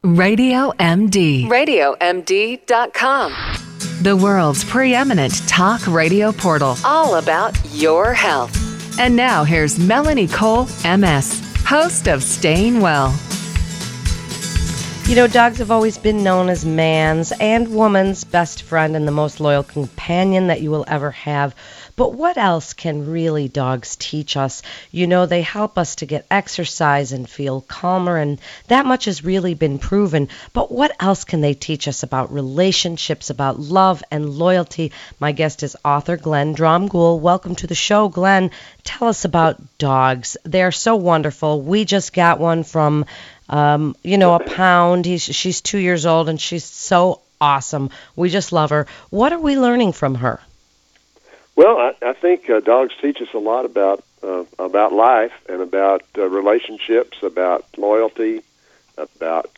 Radio MD. RadioMD.com. The world's preeminent talk radio portal. All about your health. And now here's Melanie Cole, MS, host of Staying Well. You know, dogs have always been known as man's and woman's best friend and the most loyal companion that you will ever have. But what else can really dogs teach us? You know, they help us to get exercise and feel calmer, and that much has really been proven. But what else can they teach us about relationships, about love and loyalty? My guest is author Glenn Dromgoole. Welcome to the show, Glenn. Tell us about dogs. They're so wonderful. We just got one from a pound. She's 2 years old, and she's so awesome. We just love her. What are we learning from her? Well, I think dogs teach us a lot about life and about relationships, about loyalty, about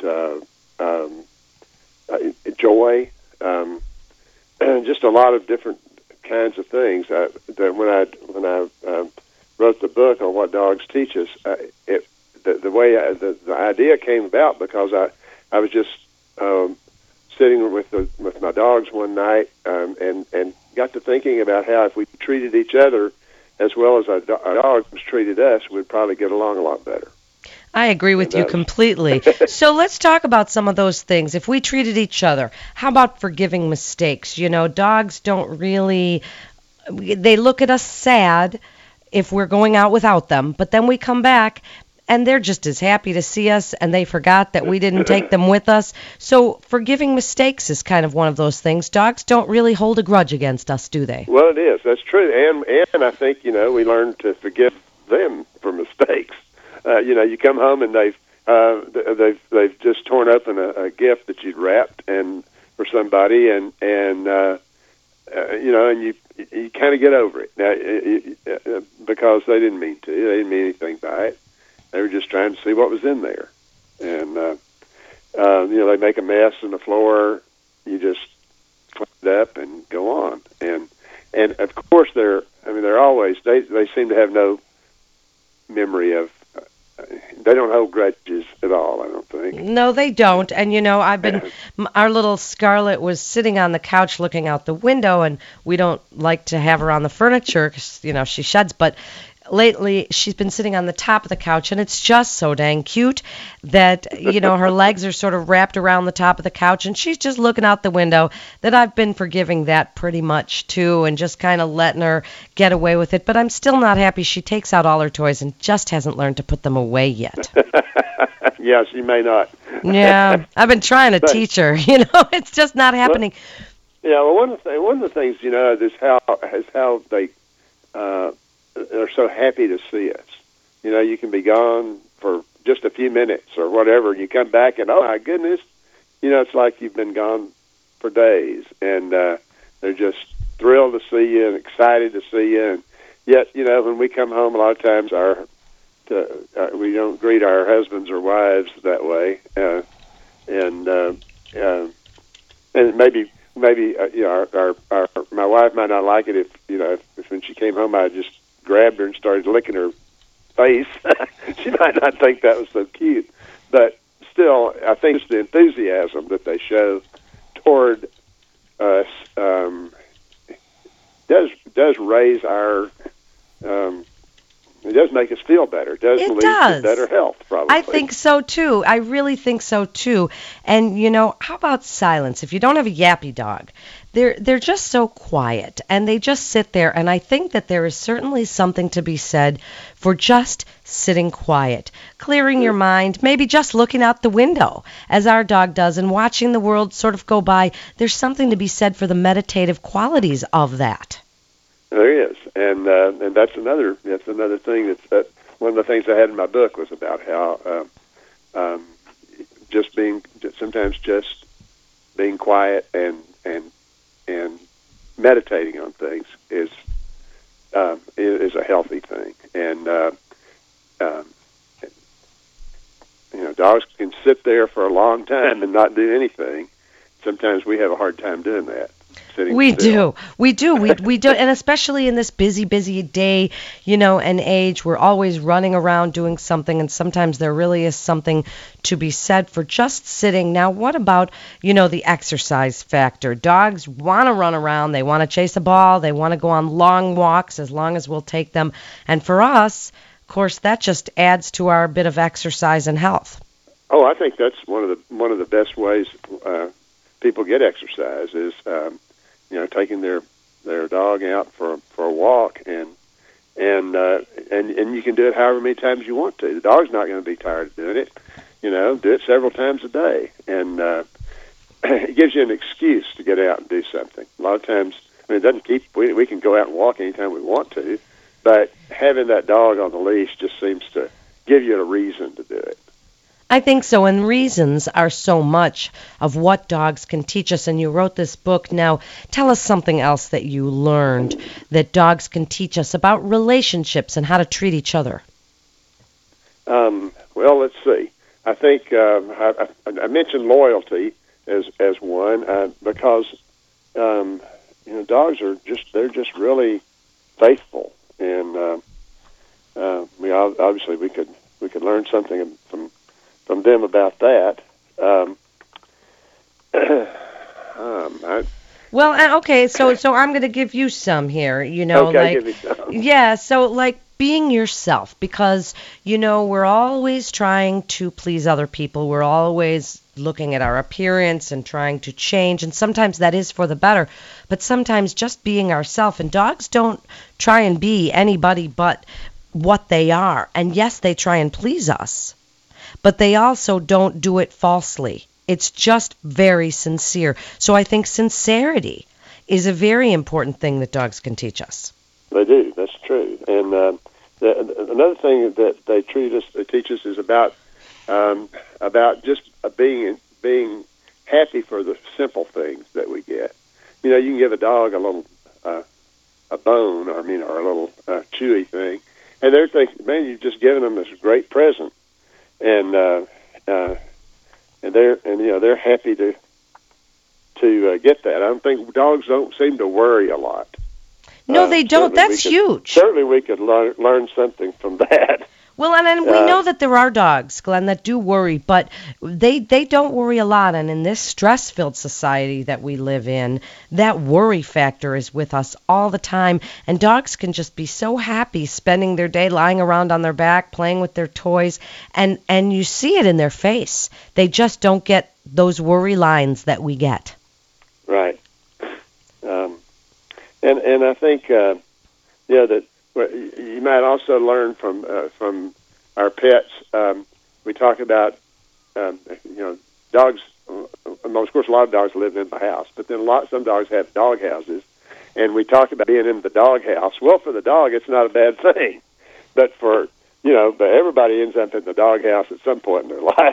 joy, and just a lot of different kinds of things. That when I wrote the book on what dogs teach us, the idea came about because I was just sitting with my dogs one night and got to thinking about how if we treated each other as well as our dogs treated us, we'd probably get along a lot better. I agree with you completely. So let's talk about some of those things. If we treated each other, how about forgiving mistakes? You know, dogs don't really, they look at us sad if we're going out without them, but then we come back and they're just as happy to see us, and they forgot that we didn't take them with us. So forgiving mistakes is kind of one of those things. Dogs don't really hold a grudge against us, do they? Well, it is. That's true. And I think, we learn to forgive them for mistakes. You come home and they've just torn open a gift that you'd wrapped and for somebody, and you kind of get over it now because they didn't mean to. They didn't mean anything by it. They were just trying to see what was in there. And, they make a mess on the floor. You just clean it up and go on. And of course, they're always, they seem to have no memory of, they don't hold grudges at all, I don't think. No, they don't. And, our little Scarlet was sitting on the couch looking out the window, and we don't like to have her on the furniture because, she sheds, but lately she's been sitting on the top of the couch, and it's just so dang cute that, her legs are sort of wrapped around the top of the couch, and she's just looking out the window. That I've been forgiving that pretty much, too, and just kind of letting her get away with it. But I'm still not happy. She takes out all her toys and just hasn't learned to put them away yet. Yeah, she may not. Yeah, I've been trying to teach her. It's just not happening. Well, one of the things, is how they are so happy to see us. You can be gone for just a few minutes or whatever, and you come back and, oh my goodness, it's like you've been gone for days, and they're just thrilled to see you and excited to see you. And yet, when we come home, a lot of times we don't greet our husbands or wives that way, and maybe my wife might not like it if when she came home I just grabbed her and started licking her face. She might not think that was so cute, but still, I think it's the enthusiasm that they show toward us does raise our. It does make us feel better. It does lead to better health, probably. I think so, too. I really think so, too. And, how about silence? If you don't have a yappy dog, they're just so quiet, and they just sit there. And I think that there is certainly something to be said for just sitting quiet, clearing your mind, maybe just looking out the window, as our dog does, and watching the world sort of go by. There's something to be said for the meditative qualities of that. There is, and that's another thing. That one of the things I had in my book was about how sometimes just being quiet and meditating on things is a healthy thing. And dogs can sit there for a long time and not do anything. Sometimes we have a hard time doing that. sitting We still. we do, and especially in this busy day, and age, we're always running around doing something, and sometimes there really is something to be said for just sitting. Now, what about, the exercise factor? Dogs want to run around, they want to chase a ball, they want to go on long walks as long as we'll take them, and for us, of course, that just adds to our bit of exercise and health. Oh, I think that's one of the best ways people get exercise is taking their dog out for a walk, and you can do it however many times you want to. The dog's not going to be tired of doing it. Do it several times a day, and it gives you an excuse to get out and do something. A lot of times, it doesn't keep. We can go out and walk anytime we want to, but having that dog on the leash just seems to give you a reason to do it. I think so, and reasons are so much of what dogs can teach us, and you wrote this book. Now, tell us something else that you learned that dogs can teach us about relationships and how to treat each other. Well, let's see. I think I mentioned loyalty as one because dogs are they're just really faithful, and obviously we could learn something from them about that. Okay, so I'm going to give you some here, Okay, give me some. Yeah, so like being yourself, because, we're always trying to please other people. We're always looking at our appearance and trying to change, and sometimes that is for the better, but sometimes just being ourselves, and dogs don't try and be anybody but what they are. And yes, they try and please us, but they also don't do it falsely. It's just very sincere. So I think sincerity is a very important thing that dogs can teach us. They do. That's true. And another thing that they teach us is about just being happy for the simple things that we get. You can give a dog a little a bone, or a little chewy thing, and they're thinking, man, you've just given them this great present. And they're happy to get that. I don't think dogs don't seem to worry a lot. No, they don't. That's huge. Certainly, we could learn something from that. Well, and we know that there are dogs, Glenn, that do worry, but they don't worry a lot. And in this stress-filled society that we live in, that worry factor is with us all the time. And dogs can just be so happy spending their day lying around on their back, playing with their toys, and you see it in their face. They just don't get those worry lines that we get. Right. And I think that you might also learn from our pets. We talk about dogs. Of course, a lot of dogs live in the house, but then some dogs have dog houses, and we talk about being in the dog house. Well, for the dog, it's not a bad thing, but but everybody ends up in the dog house at some point in their life,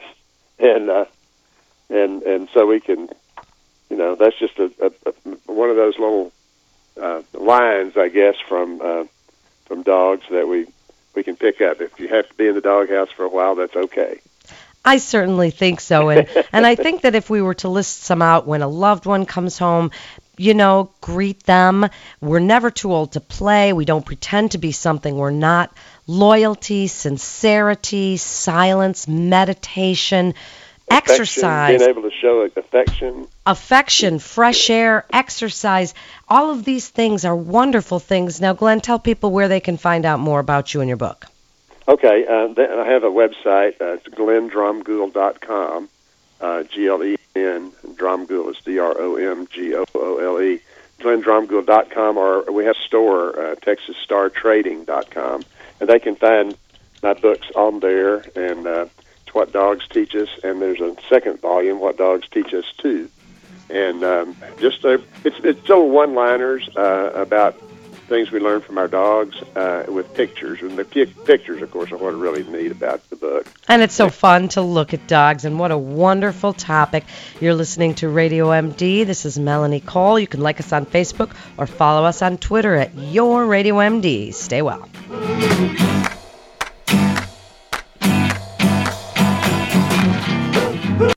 and so we can, that's just a one of those little lines, I guess, from dogs that we can pick up. If you have to be in the doghouse for a while, that's okay. I certainly think so, and I think that if we were to list some out when a loved one comes home, greet them. We're never too old to play. We don't pretend to be something we're not. Loyalty, sincerity, silence, meditation, exercise. Being able to show affection, fresh air, exercise. All of these things are wonderful things. Now, Glenn, tell people where they can find out more about you and your book. Okay, I have a website. It's glendromgoole.com. Glen, Dromgoole is Dromgoole. glendromgoole.com, or we have a store, TexasStarTrading.com, and they can find my books on there, and it's What Dogs Teach Us, and there's a second volume, What Dogs Teach Us Too, and it's little one-liners about things we learn from our dogs with pictures, and the pictures, of course, are what are really neat about the book. And it's so fun to look at dogs, and what a wonderful topic. You're listening to Radio MD. This is Melanie Cole. You can like us on Facebook or follow us on Twitter at YourRadioMD. Stay well.